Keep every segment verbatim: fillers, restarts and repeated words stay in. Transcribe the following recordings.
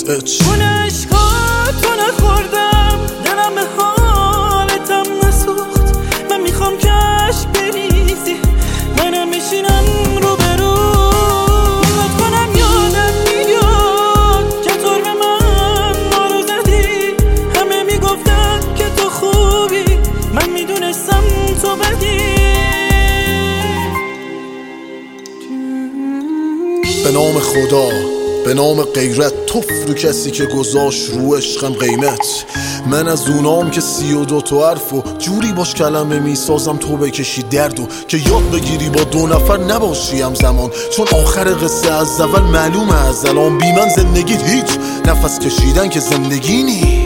اچ اون عشقاتو نخوردم، دلم به حالتم نسوخت. من میخوام که عشق بریزی، منم میشینم رو برو. میخواد کنم یادم میاد که طور به من ما رو زدی. همه میگفتن که تو خوبی، من میدونستم تو بدی. به نام خدا، به نام غیرت، توف رو کسی که گذاشت رو عشقم قیمت. من از اونام که سی و دو تا حرف و جوری باش کلمه میسازم تو بکشی درد و که یاد بگیری با دو نفر نباشی همزمان. چون آخر قصه از اول معلومه از الان، بی من زندگیت هیچ، نفس کشیدن که زندگی نی.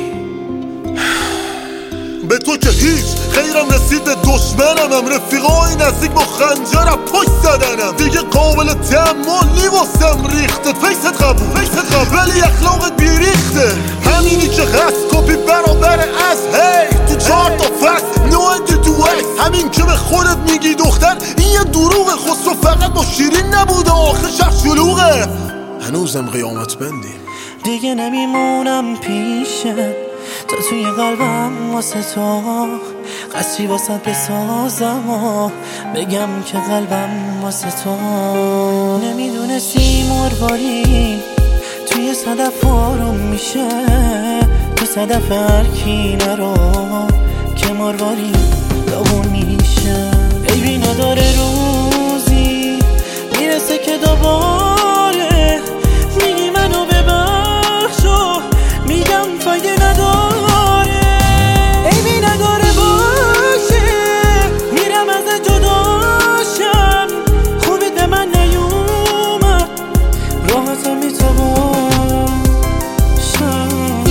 به تو که هیچ خیرم رسید، به دشمنم هم رفیقای نزدیک با خنجرم پشت زدنم. دیگه قابل تحمل واسم ریخته، فیست قبول فیست قبول ولی اخلاقت بیریخته. همینی که هست کپی برابر از هی تو چهار تا فصل نو انتی تو ویس. همین که به خودت میگی دختر این یه دروغه، خسرو فقط با شیرین نبوده، آخر شب شلوغه. هنوزم قیامت بندیم، دیگه نمیمونم پیشت، تا توی قلبم واسه تو قصری واسه بسازم و بگم که قلبم واسه تو. نمیدونستی مرواری توی صدف آروم میشه، تو صدف هر کی نرو که مرواری داغون میشه. عیبی نداره روزی میرسه که دوباره میگی منو ببخش و میگم فایده نداره. عیبی نداره باشه میرم از جداشم، خوبی به من نیومد راحتم میتوان شم.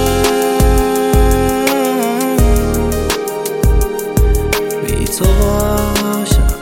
بی تو باشم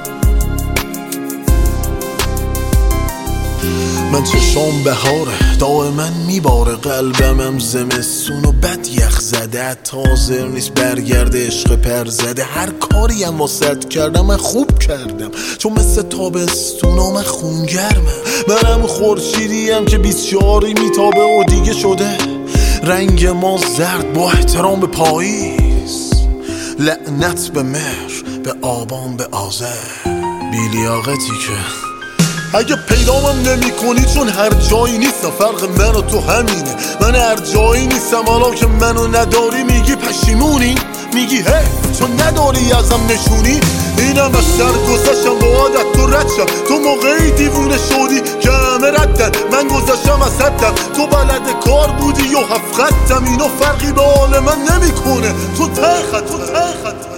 من چشام بهاره دائما میباره، قلبمم زمستون و بد یخ زده. تازه نیست برگرده عشق پر زده، هر کاری هم واسط کردم من خوب کردم، چون مثل تابستونا من خونگرمم. منم خورشیدیم که بیست چهاری میتابه و دیگه شده رنگ ما زرد با احترام به پاییز. لعنت به مهر، به آبان، به آذر، بیلیاقتی که اگه پیدامم نمی کنی چون هر جایی نیستم. فرق من و تو همینه، من هر جایی نیستم. حالا که منو نداری میگی پشیمونی، میگی هی چون نداری ازم نشونی. اینم از سر گذشتم با عادت تو رد شم. تو موقعی دیوونه شدی که همه ردن، من گذشتم از حدم. تو بلد کار بودی و هفت خطم، اینو فرقی به حال من نمی کنه. تو ته خط تو ته خط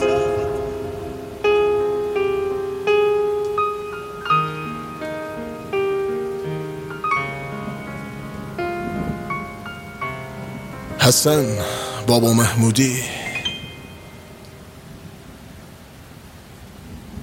حسن بابا محمودی.